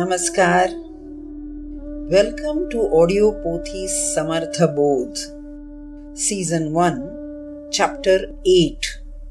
Namaskar. Welcome to Audio Pothis Samartha Bodh, Season 1, Chapter 8.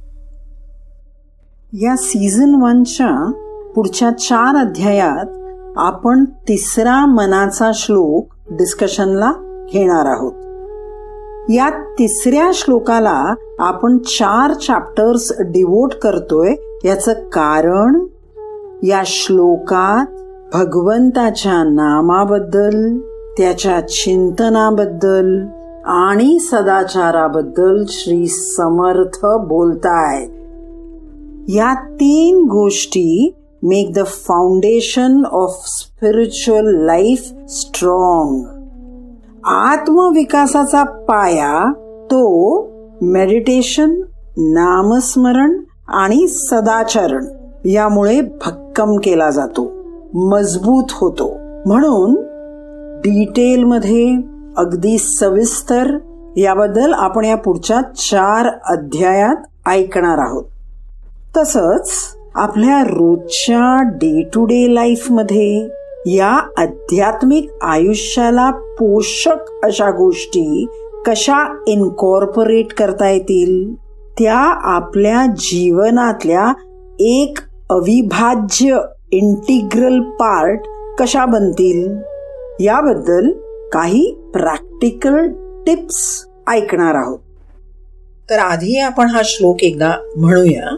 या season 1च्या पुढच्या 4 अध्यायात आपण तिसरा मनाचा श्लोक डिस्कशनला घेणार आहोत. या तिसऱ्या श्लोकाला आपण 4 चॅप्टर्स डिवोट करतोय. याचं कारण या श्लोकात भगवंताच्या नामाबद्दल, त्याच्या चिंतनाबद्दल आणि सदाचाराबद्दल श्री समर्थ बोलतायत. या 3 गोष्टी make the foundation of spiritual life strong. आत्मविकासाचा पाया तो मेडिटेशन, नामस्मरण आणि सदाचरण यामुळे भक्कम केला जातो, मजबूत होतो. म्हणून डिटेलमध्ये अगदी सविस्तर याबद्दल आपण या पुढच्या 4 अध्यायात ऐकणार आहोत. तसंच आपल्या रोजच्या डे टू डे लाईफ मध्ये या आध्यात्मिक आयुष्याला पोषक अशा गोष्टी कशा इनकॉर्पोरेट करता येतील, त्या आपल्या जीवनातल्या एक अविभाज्य इंटिग्रल पार्ट कशा बनतील, याबद्दल काही प्रॅक्टिकल टिप्स ऐकणार आहोत. तर आधी आपण हा श्लोक एकदा म्हणूया.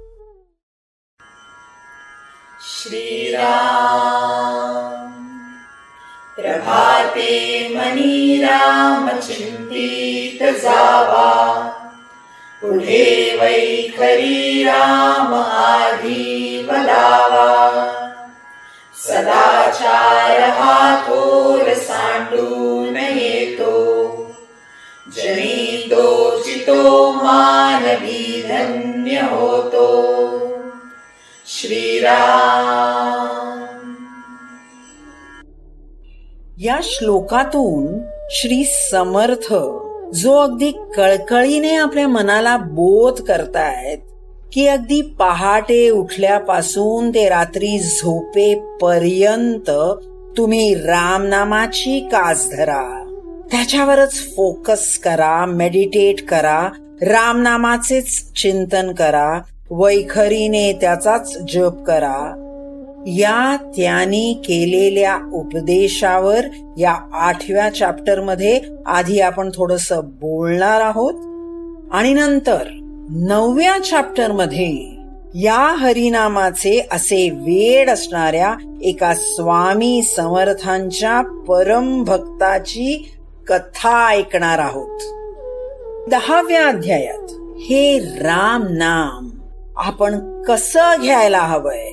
श्रीराम प्रभाते मनी राम चिंतित जावा, पुढे वैखरी राम आधी वदावा. सदाचार हा थोर सांडून येतो, जनी तो चितो मानवी धन्य होतो. श्रीराम. या श्लोकातून श्री समर्थ जो अगदी कळकळीने आपल्या मनाला बोध करतायत की अगदी पहाटे उठल्यापासून ते रात्री झोपेपर्यंत तुम्ही रामनामाची कास धरा, त्याच्यावरच फोकस करा, मेडिटेट करा, रामनामाचेच चिंतन करा, वैखरीने त्याचाच जप करा. या त्यांनी केलेल्या उपदेशावर या 8व्या चॅप्टर मध्ये आधी आपण थोडस बोलणार आहोत आणि नंतर 9व्या चॅप्टर मध्ये या हरिनामाचे असे वेड असणाऱ्या एका स्वामी समर्थांच्या परम भक्ताची कथा ऐकणार आहोत. 10व्या अध्यायात हे राम नाम आपण कसं घ्यायला हवंय,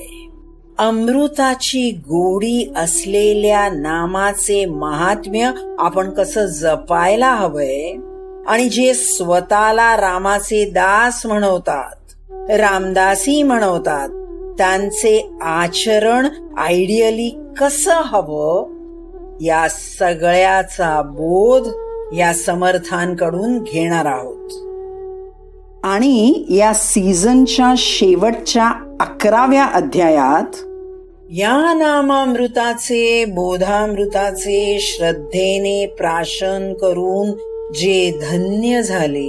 अमृताची गोडी असलेल्या नामाचे महात्म्य आपण कसं जपायला हवंय आणि जे स्वतःला रामाचे दास म्हणवतात, रामदासी म्हणवतात, त्यांचे आचरण आयडियली कसं हवं, या सगळ्याचा बोध या समर्थांकडून घेणार आहोत. आणि या सीझनच्या शेवटच्या 11व्या अध्यायात या नामामृताचे, बोधामृताचे श्रद्धेने प्राशन करून जे धन्य झाले,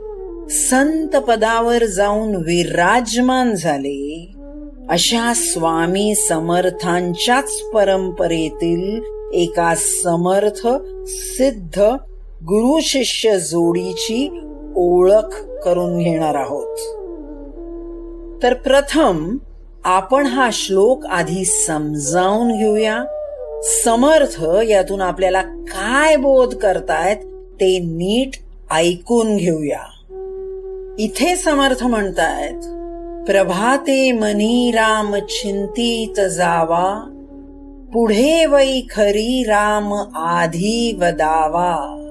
संत पदावर जाऊन विराजमान झाले, अशा स्वामी समर्थांच्याच परंपरेतील एका समर्थ सिद्ध गुरु शिष्य जोडीची ओळख करून घेणार आहोत. तर प्रथम आपण हा श्लोक आधी समजावून घेऊया. समर्थ यातून आपल्याला काय बोध करतायत ते नीट ऐकून घेऊया. इथे समर्थ म्हणतायत, प्रभाते मनी राम चिंतित जावा, पुढे वैखरी राम आधी वदावा.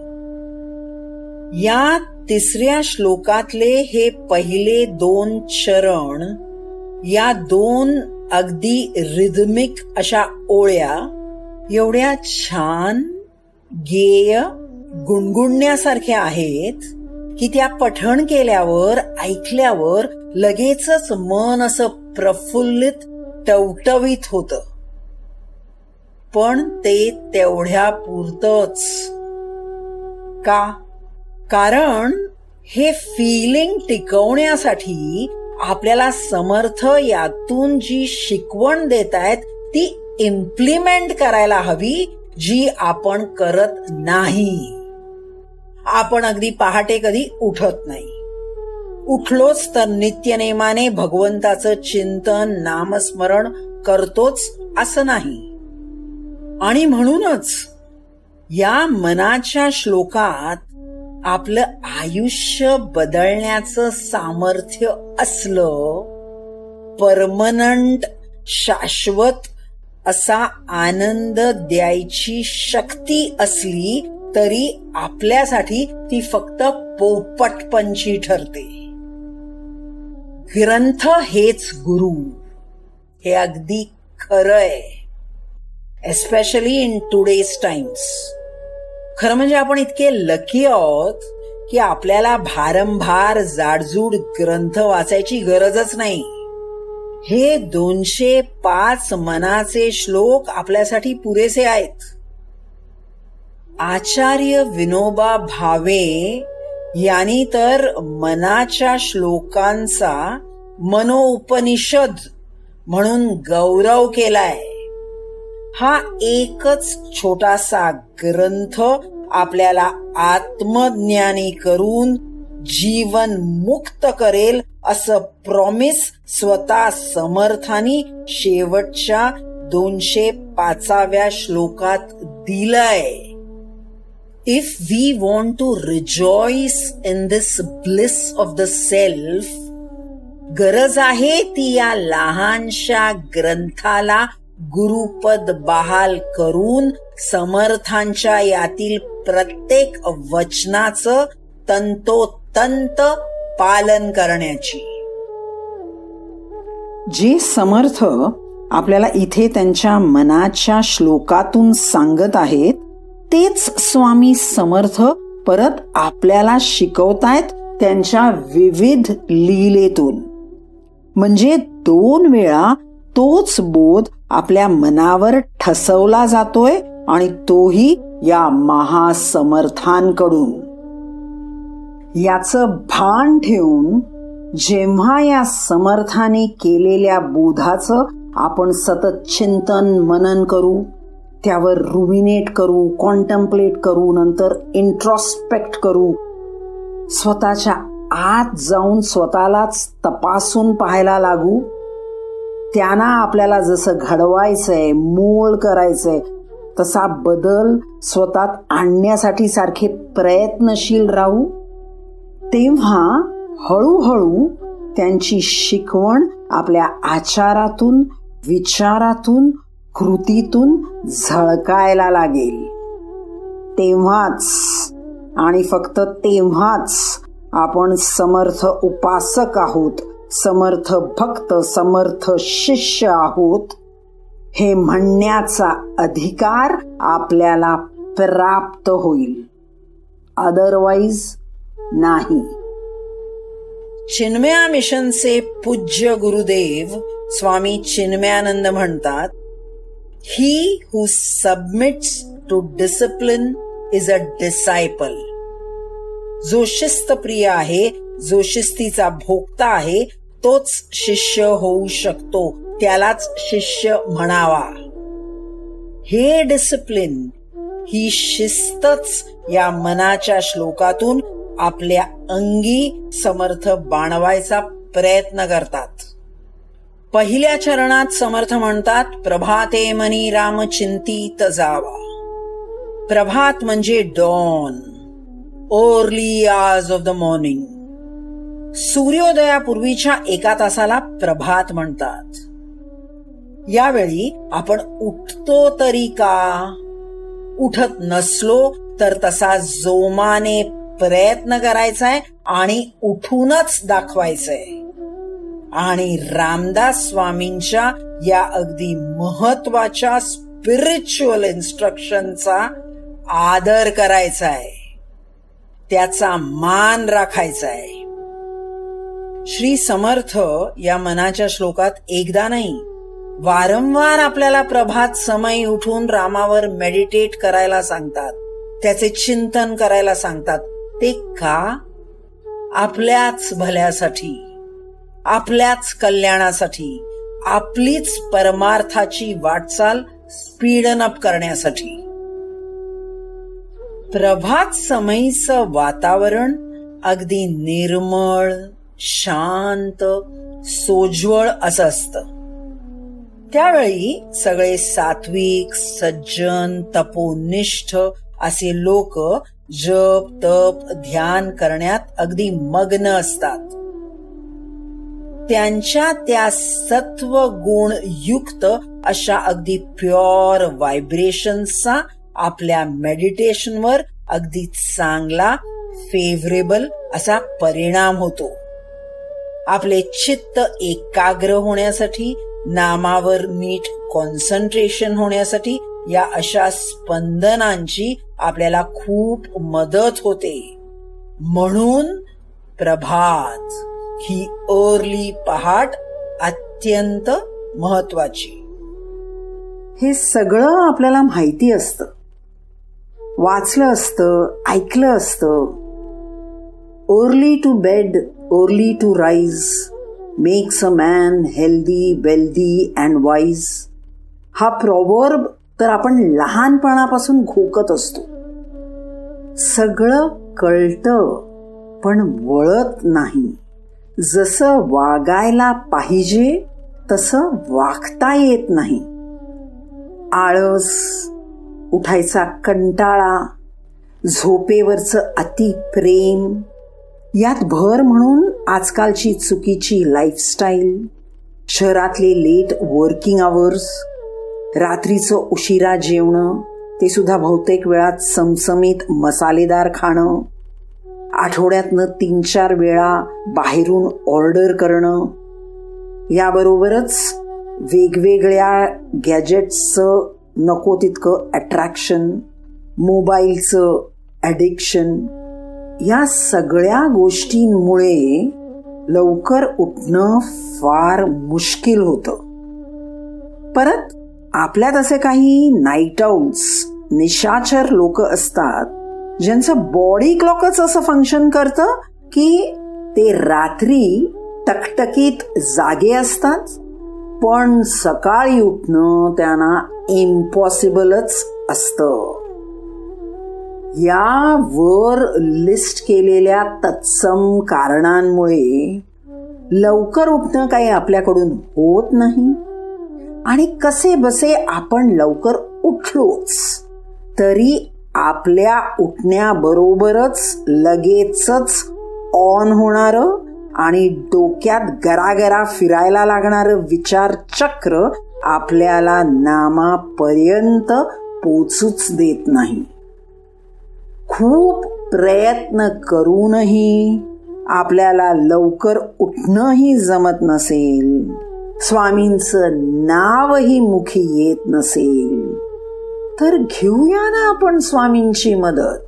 या 3ऱ्या श्लोकातले हे पहिले 2 चरण, या 2 अगदी रिदमिक अशा ओळ्या एवढ्या छान गेय गुणगुणण्यासारख्या आहेत की त्या पठण केल्यावर, ऐकल्यावर लगेचच मन असं प्रफुल्लित, टवटवीत होतं. पण ते तेवढ्या पुरतच. का? कारण हे फिलिंग टिकवण्यासाठी आपल्याला समर्थ यातून जी शिकवण देतायत ती इम्प्लिमेंट करायला हवी, जी आपण करत नाही. आपण अगदी पहाटे कधी उठत नाही. उठलोच तर नित्यनेमाने भगवंताचं चिंतन नामस्मरण करतोच असं नाही. आणि म्हणूनच या मनाच्या श्लोकात आपलं आयुष्य बदलण्याचं सामर्थ्य असलं, परमनंट शाश्वत असा आनंद द्यायची शक्ती असली तरी आपल्यासाठी ती फक्त पोपटपंची ठरते. ग्रंथ हेच गुरु, हे अगदी खरंय, एस्पेशली इन टुडेज टाइम्स. खरं म्हणजे आपण इतके लकी आहोत की आपल्याला भारंभार जाडजूड ग्रंथ वाचायची गरजच नाही. हे 205 मनाचे श्लोक आपल्यासाठी पुरेसे आहेत. आचार्य विनोबा भावे यांनी तर मनाच्या श्लोकांचा मनोपनिषद म्हणून गौरव केलाय. हा एकच छोटासा ग्रंथ आपल्याला आत्मज्ञानी करून जीवन मुक्त करेल असं प्रॉमिस स्वतः समर्थानी शेवटच्या 205व्या श्लोकात दिलंय. If we want to rejoice in this bliss of the self, गरज आहे ती या लहानशा ग्रंथाला गुरुपद बहाल करून समर्थांच्या यातील प्रत्येक वचनाचं तंतोतंत पालन करण्याची. जे समर्थ आपल्याला इथे त्यांच्या मनाच्या श्लोकातून सांगत आहेत तेच स्वामी समर्थ परत आपल्याला शिकवतायत त्यांच्या विविध लीलेतून. म्हणजे 2 वेळा तोच बोध आपल्या मनावर ठसवला जातोय आणि तोही या महासमर्थांकडून. याचं भान ठेवून जेव्हा या समर्थाने केलेल्या बोधाचं आपण सतत चिंतन मनन करू, त्यावर रुमिनेट करू, कॉन्टम्प्लेट करू, नंतर इंट्रोस्पेक्ट करू, स्वतःच्या आत जाऊन स्वतःलाच तपासून पाहायला लागू, त्यांना आपल्याला जसं घडवायचंय, मोल्ड करायचंय तसा बदल स्वतःत आणण्यासाठी सारखे प्रयत्नशील राहू, तेव्हा हळूहळू त्यांची शिकवण आपल्या आचारातून, विचारातून, कृतीतून झळकायला लागेल. तेव्हाच आणि फक्त तेव्हाच आपण समर्थ उपासक आहोत, समर्थ भक्त, समर्थ शिष्य आहोत हे म्हणण्याचा अधिकार आपल्याला प्राप्त होईल. अदरवाईज नाही. चिन्मया मिशनचे पूज्य गुरुदेव स्वामी चिन्मयानंद म्हणतात, He who submits to discipline is a disciple. जो शिस्तप्रिय आहे, जो शिस्तीचा भोक्ता आहे, तोच शिष्य होऊ शकतो, त्यालाच शिष्य म्हणावा. हे डिसिप्लिन, ही शिस्तच या मनाच्या श्लोकातून आपल्या अंगी समर्थ बाणवायचा प्रयत्न करतात. पहिल्या चरणात समर्थ म्हणतात, प्रभाते मनी राम चिंतित जावा. प्रभात म्हणजे dawn, early hours of the morning. सूर्योदयापूर्वीच्या 1 तासाला प्रभात म्हणतात. यावेळी आपण उठतो तरी का? उठत नसलो तर तसा जोमाने प्रयत्न करायचाय आणि उठूनच दाखवायचंय. आणि रामदास स्वामींच्या या अगदी महत्वाच्या स्पिरिच्युअल इन्स्ट्रक्शनचा आदर करायचाय, त्याचा मान राखायचाय. श्री समर्थ या मनाच्या श्लोकात एकदा नाही वारंवार आपल्याला प्रभात समयी उठून रामावर मेडिटेट करायला सांगतात, त्याचे चिंतन करायला सांगतात. ते का? आपल्याच भल्यासाठी, आपल्याच कल्याणासाठी, आपलीच परमार्थाची वाटचाल स्पीडन अप करण्यासाठी. प्रभात समयीचं वातावरण अगदी निर्मळ, शांत, सोज्वळ असं असतं. त्यावेळी सगळे सात्विक, सज्जन, तपोनिष्ठ असे लोक जप, तप, ध्यान करण्यात अगदी मग्न असतात. त्यांच्या त्या सत्व गुण युक्त अशा अगदी प्युअर व्हायब्रेशन्सचा आपल्या मेडिटेशनवर अगदी चांगला, फेवरेबल असा परिणाम होतो. आपले चित्त एकाग्र होण्यासाठी, नामावर नीट कॉन्सन्ट्रेशन होण्यासाठी या अशा स्पंदनांची आपल्याला खूप मदत होते. म्हणून प्रभात ही अर्ली पहाट अत्यंत महत्वाची. हे सगळं आपल्याला माहिती असतं, वाचलं असतं, ऐकलं असतं. Early to bed, early to rise makes a man healthy, wealthy and wise. हा प्रॉवर्ब तर आपण लहानपणापासून घोकत असतो. सगळं कळतं पण वळत नाही. जसं वागायला पाहिजे तसं वागता येत नाही. आळस, उठायचा कंटाळा, झोपेवरचं अतिप्रेम, यात भर म्हणून आजकालची चुकीची लाईफस्टाईल, शहरातले लेट वर्किंग आवर्स, रात्रीचं उशिरा जेवणं, ते सुद्धा बहुतेक वेळा चमचमीत मसालेदार खाणं, आठवड्यातनं 3-4 वेळा बाहेरून ऑर्डर करणं, याबरोबरच वेगवेगळ्या गॅजेट्सचं नको तितकं अट्रॅक्शन, मोबाईलचं ॲडिक्शन, या सगळ्या गोष्टींमुळे लवकर उठणं फार मुश्किल होतं. परत आपल्यात असे काही नाईट आउट्स, निशाचर लोक असतात ज्यांचं बॉडी क्लॉकच असं फंक्शन करतं की ते रात्री टकटकीत जागे असतात, पण सकाळी उठणं त्यांना इम्पॉसिबलच असतं. यावर लिस्ट केलेल्या तत्सम कारणांमुळे लवकर उठणं काही आपल्याकडून होत नाही. आणि कसे बसे आपण लवकर उठलोच तरी आपल्या उठण्याबरोबरच लगेचच ऑन होणारं आणि डोक्यात गरागरा फिरायला लागणारं विचारचक्र आपल्याला नामापर्यंत पोचूच देत नाही. खूप प्रयत्न करूनही आपल्याला लवकर उठणंही जमत नसेल, स्वामींचं नावही मुखी येत नसेल, तर घेऊया ना आपण स्वामींची मदत.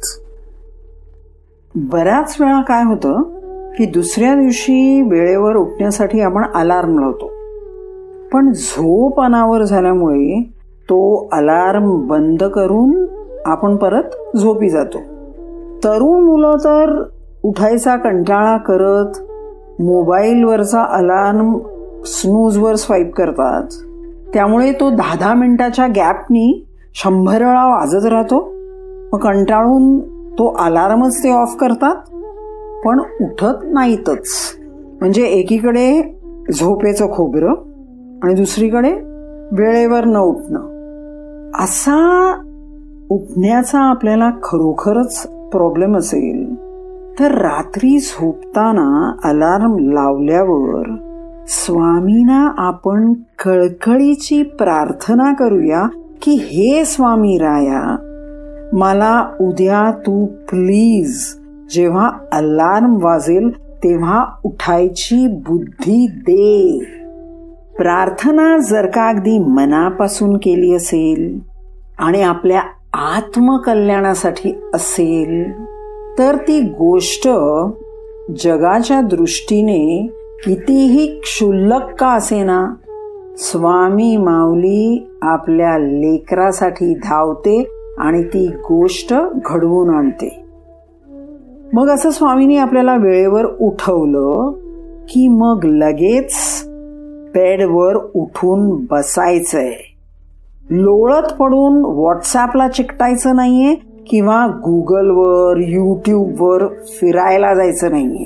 बऱ्याच वेळा काय होतं की दुसऱ्या दिवशी वेळेवर उठण्यासाठी आपण अलार्म लावतो, पण झोप अनावर झाल्यामुळे तो अलार्म बंद करून आपण परत झोपी जातो. तरुण मुलं तर उठायचा कंटाळा करत मोबाईलवरचा अलार्म स्नूजवर स्वाईप करतात. त्यामुळे तो 10-10 मिनिटाच्या गॅपनी 100 वेळा वाजत राहतो. मग कंटाळून तो अलार्मच ते ऑफ करतात, पण उठत नाहीतच. म्हणजे एकीकडे झोपेचं खोबरं आणि दुसरीकडे वेळेवर न उठणं. असा उठण्याचा आपल्याला खरोखरच प्रॉब्लेम असेल तर रात्री झोपताना अलार्म लावल्यावर स्वामींना आपण कळकळीची प्रार्थना करूया की हे स्वामी राया, मला उद्या तू प्लीज जेव्हा अलार्म वाजेल तेव्हा उठायची बुद्धी दे. प्रार्थना जर का अगदी मनापासून केली असेल आणि आपल्या आत्मकल्याणासाठी असेल तर ती गोष्ट जगाच्या दृष्टीने कितीही क्षुल्लक का असेना स्वामी माऊली आपल्या लेकरासाठी धावते आणि ती गोष्ट घडवून आणते. मग असं स्वामींनी आपल्याला वेळेवर उठवलं की मग लगेच बेडवर उठून बसायचंय. लोळत पडून व्हॉट्सॲपला चिकटायचं नाहीये किंवा गुगलवर यूट्यूबवर फिरायला जायचं नाहीये.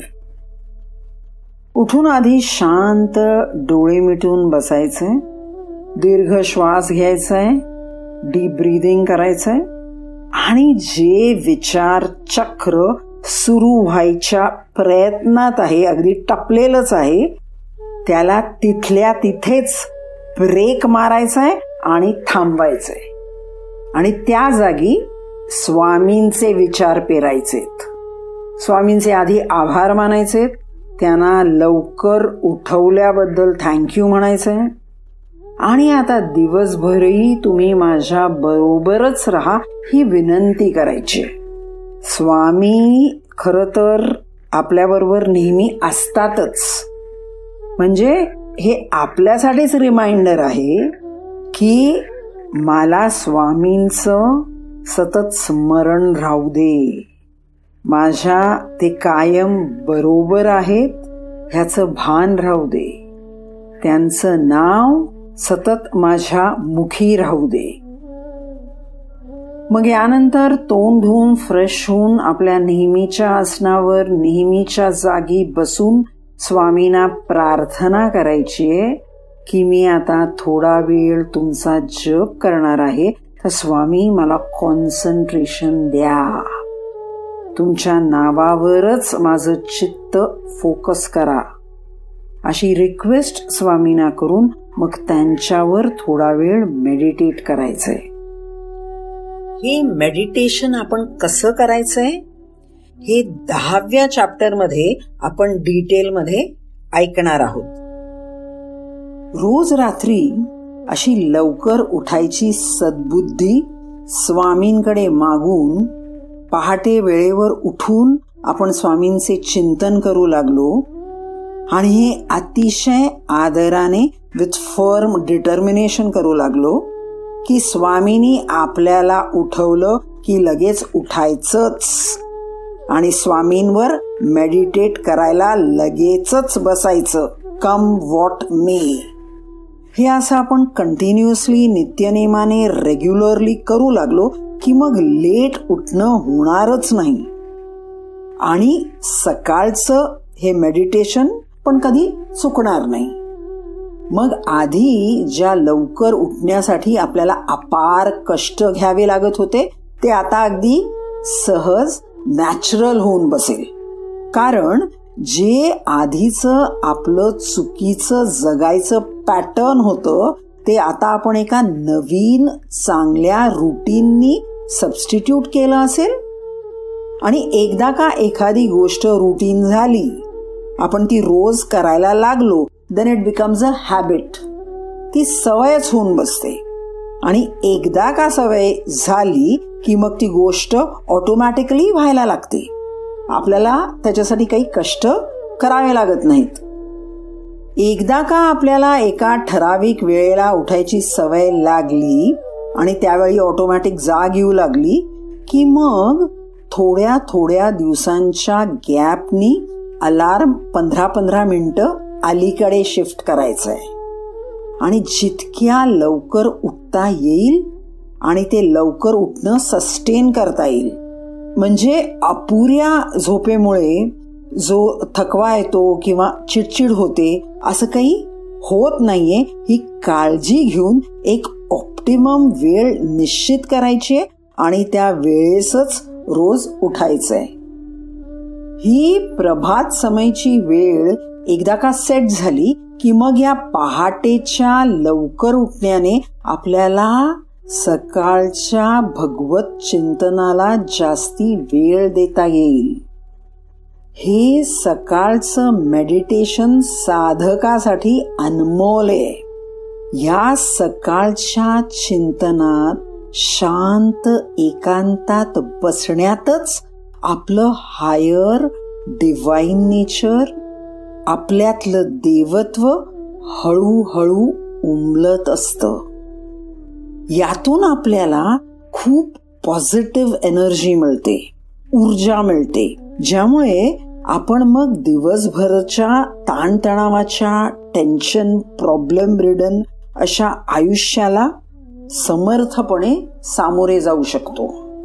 उठून आधी शांत डोळे मिटून बसायचंय, दीर्घ श्वास घ्यायचाय, डीप ब्रीदिंग करायचंय आणि जे विचार चक्र सुरू व्हायच्या प्रयत्नात आहे, अगदी टपलेलंच आहे, त्याला तिथल्या तिथेच ब्रेक मारायचाय आणि थांबायचंय आणि त्या जागी स्वामींचे विचार पेरायचेत. स्वामींचे आधी आभार मानायचेत, त्यांना लवकर उठवल्याबद्दल थँक्यू म्हणायचंय आणि आता दिवसभरही तुम्ही माझ्या बरोबरच राहा ही विनंती करायची. स्वामी खरं तर आपल्याबरोबर नेहमी असतातच, म्हणजे हे आपल्यासाठीच रिमाइंडर आहे की मला स्वामींचं सतत स्मरण राहू दे, माझ्या ते कायम बरोबर आहेत ह्याचं भान राहू दे, त्यांचं नाव सतत माझ्या मुखी राहू दे. मग यानंतर तोंड धुवून फ्रेश होऊन आपल्या नेहमीच्या आसनावर नेहमीच्या जागी बसून स्वामींना प्रार्थना करायची आहे की मी आता थोडा वेळ तुमचा जप करणार आहे, तर स्वामी मला कॉन्सन्ट्रेशन द्या, तुमच्या नावावरच माझं चित्त फोकस करा, अशी रिक्वेस्ट स्वामींना करून मग त्यांच्यावर थोडा वेळ मेडिटेट करायचंय. हे मेडिटेशन आपण कसं करायचंय हे 10व्या चॅप्टरमध्ये आपण डिटेलमध्ये ऐकणार आहोत. रोज रात्री अशी लवकर उठायची सद्बुद्धी स्वामींकडे मागून पहाटे वेळेवर उठून आपण स्वामींचे चिंतन करू लागलो आणि हे अतिशय आदराने विथ फर्म डिटर्मिनेशन करू लागलो की स्वामींनी आपल्याला उठवलं की लगेच उठायचंच आणि स्वामींवर मेडिटेट करायला लगेचच बसायचं, कम व्हॉट मे. हे असं आपण कंटिन्युअसली नित्यनेमाने रेग्युलरली करू लागलो की मग लेट उठणं होणारच नाही आणि सकाळचं हे मेडिटेशन पण कधी चुकणार नाही. मग आधी ज्या लवकर उठण्यासाठी आपल्याला अपार कष्ट घ्यावे लागत होते ते आता अगदी सहज नॅचरल होऊन बसेल, कारण जे आधीचं आपलं चुकीचं जगायचं पॅटर्न होतं ते आता आपण एका नवीन चांगल्या रुटीननी सबस्टिट्यूट केलं असेल आणि एकदा का एखादी गोष्ट रुटीन झाली, आपण ती रोज करायला लागलो, then it becomes a habit, ती सवयच होऊन बसते आणि एकदा का सवय झाली की मग ती गोष्ट ऑटोमॅटिकली व्हायला लागते, आपल्याला त्याच्यासाठी काही कष्ट करावे लागत नाहीत. एकदा का आपल्याला एका ठराविक वेळेला उठायची सवय लागली आणि त्यावेळी ऑटोमॅटिक जाग येऊ लागली की मग थोड्या थोड्या दिवसांच्या गॅपनी अलार्म 15-15 मिनिटं अलीकडे शिफ्ट करायचंय आणि जितक्या लवकर उठता येईल आणि ते लवकर उठणं सस्टेन करता येईल, म्हणजे अपुऱ्या झोपेमुळे जो थकवा येतो किंवा चिडचिड होते असं काही होत नाहीये, ही काळजी घेऊन एक ऑप्टिमम वेळ निश्चित करायची आणि त्या वेळेसच रोज उठायचंय. ही प्रभात समयची वेळ एकदा का सेट झाली की मग या पहाटेच्या लवकर उठण्याने आपल्याला सकाळच्या भगवत चिंतनाला जास्ती वेळ देता येईल. हे सकाळचं मेडिटेशन साधकासाठी अनमोल आहे. या सकाळच्या चिंतनात शांत एकांतात बसण्यातच आपलं हायर डिवाइन नेचर, आपल्यातलं देवत्व हळूहळू उमलत असतं. यातून आपल्याला खूप पॉझिटिव्ह एनर्जी मिळते, ऊर्जा मिळते, ज्यामुळे आपण मग दिवसभरच्या ताणतणावाच्या, टेन्शन, प्रॉब्लेम रिडन अशा आयुष्याला समर्थपणे सामोरे जाऊ शकतो.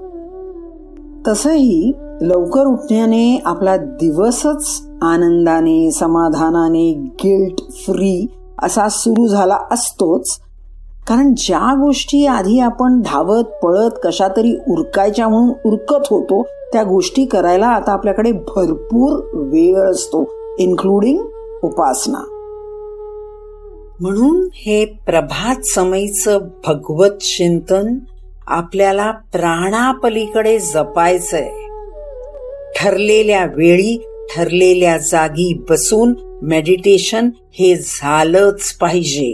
तसंही लवकर उठण्याने आपला दिवसच आनंदाने, समाधानाने, गिल्ट फ्री असा सुरू झाला असतोच. कारण ज्या गोष्टी आधी आपण धावत पळत कशा तरी उरकायच्या म्हणून उरकत होतो, त्या गोष्टी करायला आता आपल्याकडे भरपूर वेळ असतो, इन्क्लुडिंग उपासना. म्हणून हे प्रभात समयीचं भगवत चिंतन आपल्याला प्राणापलीकडे जपायचंय. ठरलेल्या वेळी ठरलेल्या जागी बसून मेडिटेशन हे झालंच पाहिजे.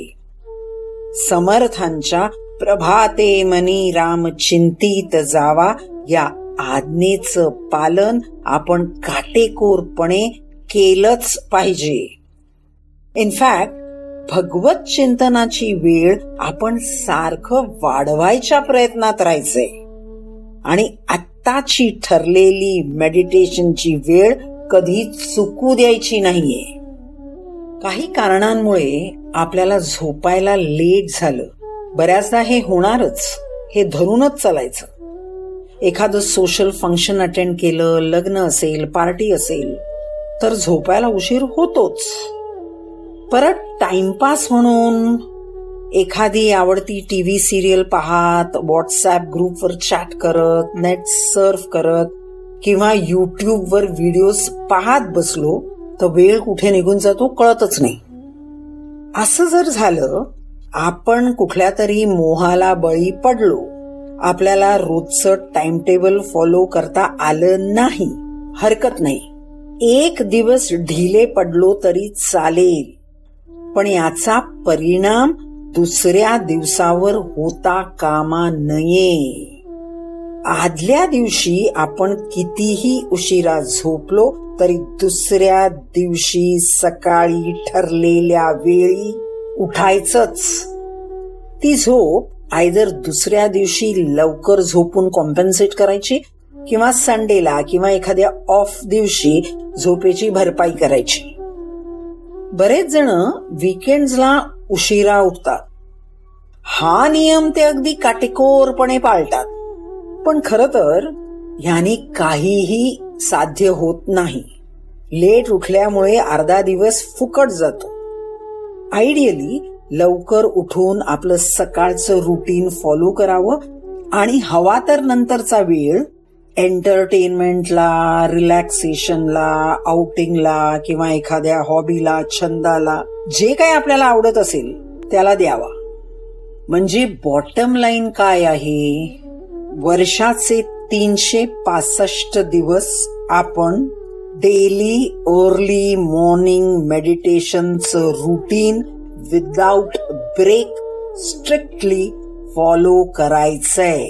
समर्थांच्या प्रभाते मनी राम चिंतित जावा या आज्ञेचं पालन आपण काटेकोरपणे केलंच पाहिजे. इनफॅक्ट भगवत चिंतनाची वेळ आपण सारखं वाढवायच्या प्रयत्नात राहायचंय आणि आत्ताची ठरलेली मेडिटेशनची वेळ कधी चुकू द्यायची नाहीये. काही कारणांमुळे आपल्याला झोपायला लेट झालं, बऱ्याचदा हे होणारच, हे धरूनच चालायचं. एखादं सोशल फंक्शन अटेंड केलं, लग्न असेल, पार्टी असेल, तर झोपायला उशीर होतोच. परत टाइमपास म्हणून एखादी आवडती टीव्ही सिरियल पाहत, व्हॉट्सॲप ग्रुपवर चॅट करत, नेट सर्फ करत किंवा युट्यूबवर व्हिडिओज पाहत बसलो तर वेळ कुठे निघून जातो कळतच नाही. असं जर झालं, आपण कुठल्या तरी मोहाला बळी पडलो, आपल्याला रोजचं टाइम टेबल फॉलो करता आलं नाही, हरकत नाही. एक दिवस ढिले पडलो तरी चालेल, पण याचा परिणाम दुसऱ्या दिवसावर होता कामा नये. आदल्या दिवशी आपण कितीही उशिरा झोपलो तरी दुसऱ्या दिवशी सकाळी ठरलेल्या वेळी उठायचंच. ती झोप आयदर दुसऱ्या दिवशी लवकर झोपून कॉम्पेन्सेट करायची किंवा संडेला किंवा एखाद्या ऑफ दिवशी झोपेची भरपाई करायची. बरेच जण वीकेंड्सला उशिरा उठतात. हा नियम ते अगदी काटेकोरपणे पाळतात, पण खरं तर ह्यानी काहीही साध्य होत नाही. लेट उठल्यामुळे अर्धा दिवस फुकट जातो. आयडियली लवकर उठून आपलं सकाळचं रुटीन फॉलो करावं आणि हवा तर नंतरचा वेळ एंटरटेनमेंटला, रिलॅक्सेशनला, आउटिंगला किंवा एखाद्या हॉबीला, छंदाला, जे काही आपल्याला आवडत असेल त्याला द्यावा. म्हणजे बॉटम लाईन काय आहे, वर्षाचे 365 दिवस आपण डेली अर्ली मॉर्निंग मेडिटेशनचं routine without break strictly follow करायचंय.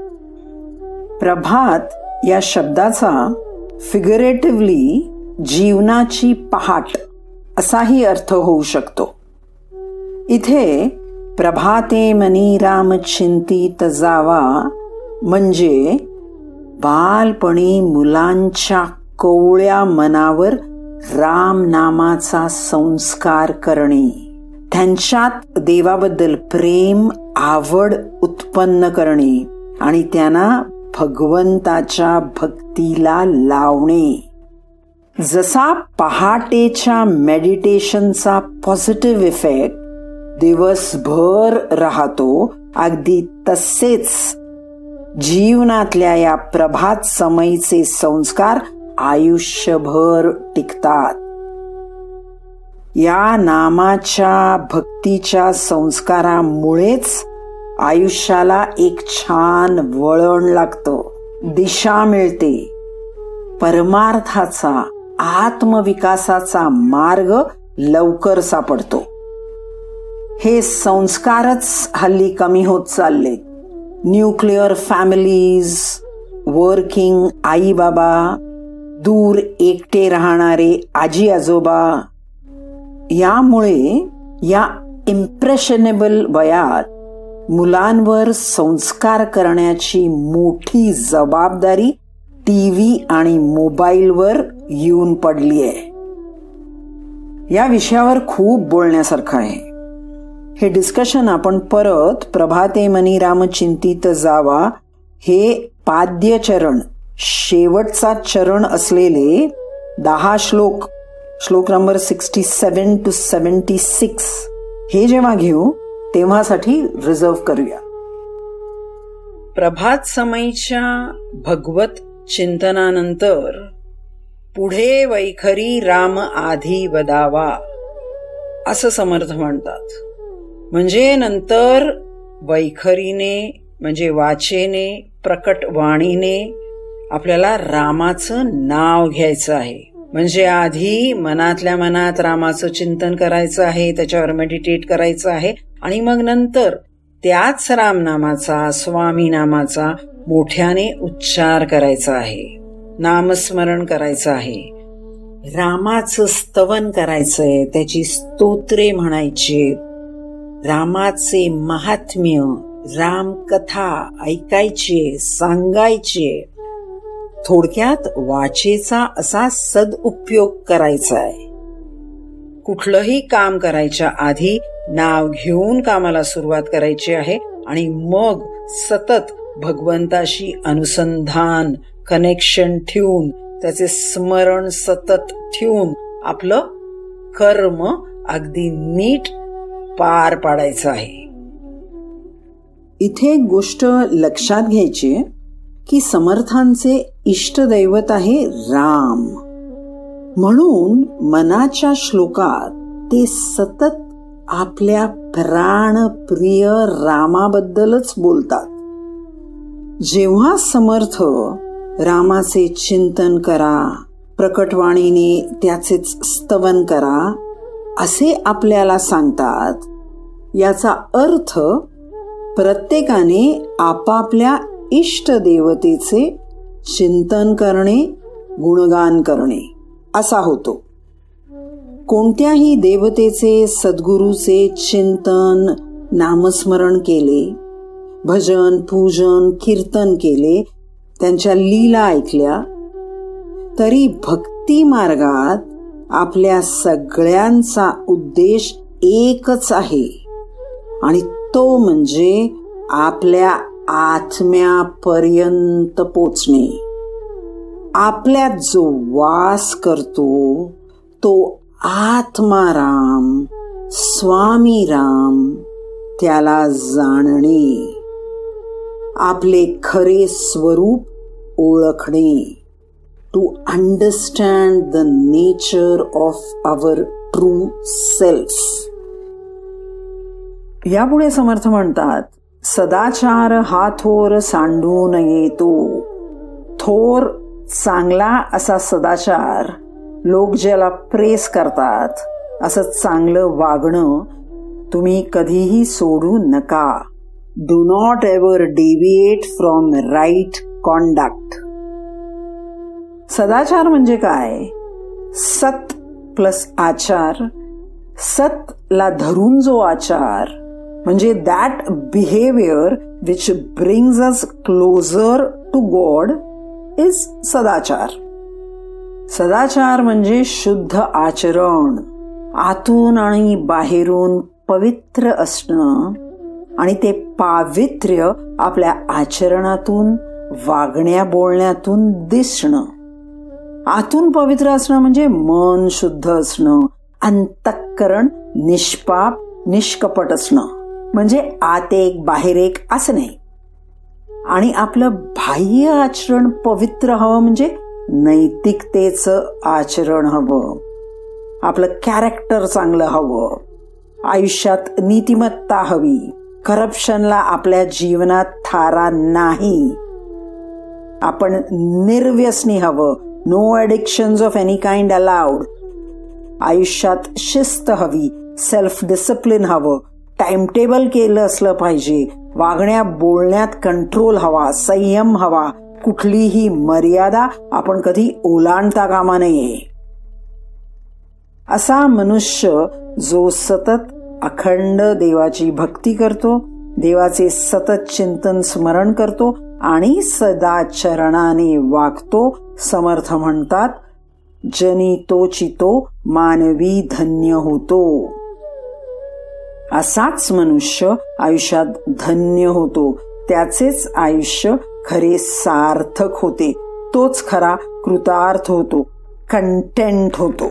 प्रभात या शब्दाचा फिगरेटिव्हली जीवनाची पहाट असाही अर्थ होऊ शकतो. इथे प्रभाते मनी राम चिंतित जावा म्हणजे बालपणी मुलांच्या कोवळ्या मनावर राम नामाचा संस्कार करणे, त्यांच्यात देवाबद्दल प्रेम, आवड उत्पन्न करणे आणि त्यांना भगवंताच्या भक्तीला लावणे. जसा पहाटेच्या मेडिटेशनचा पॉझिटिव्ह इफेक्ट दिवसभर राहतो, अगदी तसेच जीवनातल्या या प्रभात समयीचे संस्कार आयुष्यभर टिकतात. या नामाच्या भक्तीच्या संस्कारामुळेच आयुष्याला एक छान वळण लागतं, दिशा मिळते, परमार्थाचा, आत्मविकासाचा मार्ग लवकर सापडतो. हे संस्कारच हल्ली कमी होत चाललेत. न्यूक्लिअर फॅमिलीज, वर्किंग आई बाबा, दूर एकटे राहणारे आजी आजोबा, यामुळे या इम्प्रेशनेबल वयात मुलांवर संस्कार करण्याची मोठी जबाबदारी टीव्ही आणि मोबाईलवर येऊन पडली आहे. या विषयावर खूप बोलण्यासारखं आहे. हे डिस्कशन आपण परत प्रभाते मनी राम चिंतित जावा हे पाद्य चरण, शेवटचा चरण असलेले 10 श्लोक नंबर 67 to 76 हे जेव्हा घेऊ तेव्हासाठी रिझर्व करूया. प्रभात समयीच्या भगवत चिंतनानंतर पुढे वैखरी राम आधी वदावा असं समर्थ म्हणतात. म्हणजे नंतर वैखरीने म्हणजे वाचेने, प्रकट वाणीने आपल्याला रामाचं नाव घ्यायचं आहे. म्हणजे आधी मनातल्या मनात रामाचं चिंतन करायचं आहे, त्याच्यावर मेडिटेट करायचं आहे आणि मग नंतर त्याच रामनामाचा, स्वामी नामाचा मोठ्याने उच्चार करायचा आहे, नामस्मरण करायचं आहे, रामाचं स्तवन करायचंय, त्याची स्तोत्रे म्हणायची, रामाचे महात्म्य, रामकथा ऐकायची, सांगायची. थोडक्यात वाचेचा असा सदुपयोग करायचा आहे. कुठलंही काम करायच्या आधी नाव घेऊन कामाला सुरुवात करायची आहे आणि मग सतत भगवंताशी अनुसंधान, कनेक्शन ठेवून, त्याचे स्मरण सतत ठेवून आपलं कर्म अगदी नीट पार पाडायचं आहे. इथे एक गोष्ट लक्षात घ्यायची की समर्थांचे इष्टदैवत आहे राम, म्हणून मनाच्या श्लोकात ते सतत आपल्या प्राणप्रिय रामाबद्दलच बोलतात. जेव्हा समर्थ रामाचे चिंतन करा, प्रकटवाणीने त्याचेच स्तवन करा असे आपल्याला सांगतात, याचा अर्थ प्रत्येकाने आपापल्या इष्ट देवतेचे चिंतन करणे, गुणगान करणे असा होतो. कोणत्याही देवतेचे, सद्गुरूचे चिंतन, नामस्मरण केले, भजन, पूजन, कीर्तन केले, त्यांच्या लीला ऐकल्या, तरी भक्ती मार्गात आपल्या सगळ्यांचा उद्देश एकच आहे आणि तो म्हणजे आपल्या आत्म्यापर्यंत पोचणे. आपल्यात जो वास करतो तो आत्माराम, स्वामी राम, त्याला जाणणे, आपले खरे स्वरूप ओळखणे, to understand the nature of our true self. यापुढे समर्थ म्हणतात, सदाचार हा थोर सांडून येतो. थोर, चांगला असा सदाचार, लोक ज्याला प्रेस करतात, असं चांगलं वागणं तुम्ही कधीही सोडू नका. Do not ever deviate from right conduct. सदाचार म्हणजे काय? सत प्लस आचार. सत ला धरून जो आचार म्हणजे that behaviour which brings us closer to God is सदाचार. सदाचार म्हणजे शुद्ध आचरण, आतून आणि बाहेरून पवित्र असणं आणि ते पावित्र्य आपल्या आचरणातून, वागण्या बोलण्यातून दिसणं. आतून पवित्र असणं म्हणजे मन शुद्ध असणं, अंतःकरण निष्पाप निष्कपट असणं, म्हणजे आत एक बाहेर एक असं नाही. आणि आपलं बाह्य आचरण पवित्र हवं म्हणजे नैतिकतेचं आचरण हवं, आपलं कॅरेक्टर चांगलं हवं, आयुष्यात नीतिमत्ता हवी, करप्शनला आपल्या जीवनात थारा नाही, आपण निर्व्यसनी हवं, no addictions of any kind allowed, आयुष्यात शिस्त हवी, सेल्फ डिसिप्लिन हवं, टाइम टेबल केलं असलं पाहिजे, वागण्या बोलण्यात कंट्रोल हवा, संयम हवा, कुठलीही मर्यादा आपण कधी ओलांडता कामा नये. असा मनुष्य जो सतत अखंड देवाची भक्ती करतो, देवाचे सतत चिंतन स्मरण करतो आणि सदा चरणाने वागतो. समर्थ म्हणतात, जनी तो चितो मानवी धन्य होतो. असाच मनुष्य आयुष्यात धन्य होतो. त्याचेच आयुष्य खरे सार्थक होते. तोच खरा कृतार्थ होतो, कंटेंट होतो.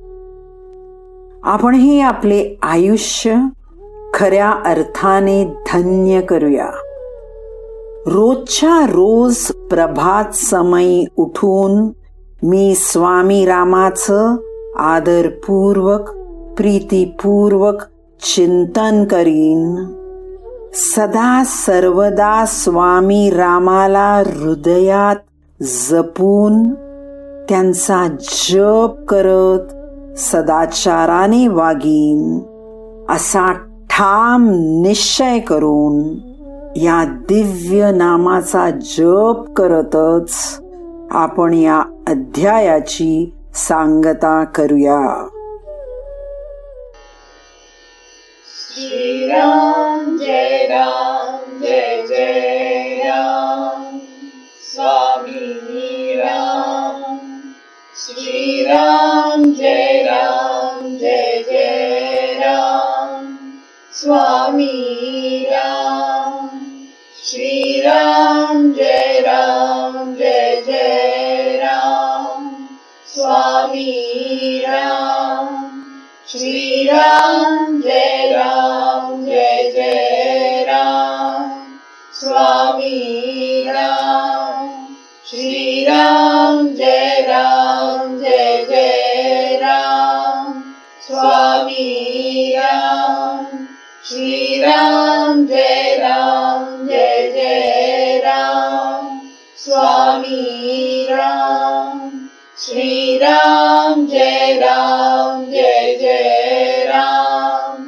आपण हे आपले आयुष्य खऱ्या अर्थाने धन्य करूया. रोजच्या रोज प्रभात समयी उठून मी स्वामी रामाचं आदरपूर्वक, प्रीतीपूर्वक चिंतन करीन. सदा सर्वदा स्वामी रामाला हृदयात जपून त्यांचा जप करत सदाचाराने वागीन, असा ठाम निश्चय करून या दिव्य नामाचा जप करतच आपण या अध्यायाची सांगता करूया. श्री राम जय राम जय जय राम स्वामी राम. श्री राम जय राम जय जय राम स्वामी राम. श्री राम जय राम जय जय राम स्वामी राम. श्री राम जय राम जय जय राम स्वामी राम. श्री राम जय राम जय जय राम स्वामी राम. श्री राम जय राम जय जय राम स्वामी राम. श्री राम जय राम जय जय राम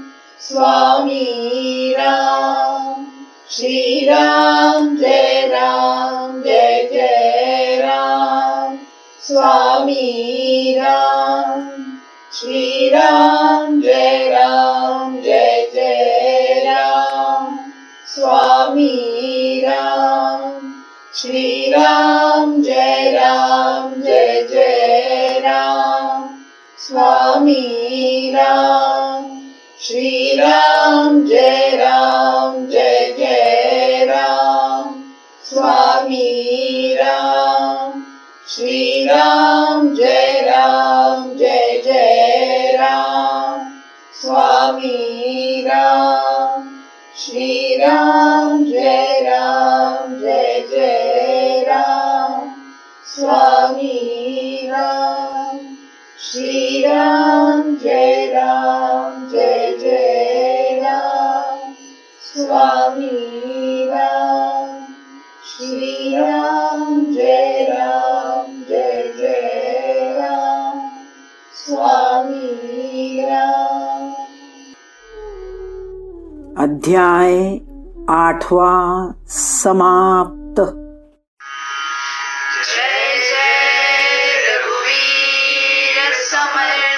स्वामी राम. श्री राम जय राम जय जय राम स्वामी राम. श्री राम जय राम जय जय राम स्वामी राम. श्री राम जय राम जय जय राम स्वामी राम. श्री राम जय राम जय जय राम स्वामी राम. श्री राम जय राम जय जय राम स्वामी राम. श्री राम जय राम जय जय राम स्वामी राम. श्री राम जय राम जय जय राम स्वामी राम. श्री राम जय राम जय जय राम स्वामी राम. अध्याय 8 समाप्त. जय जय रघुवीर समर्थ.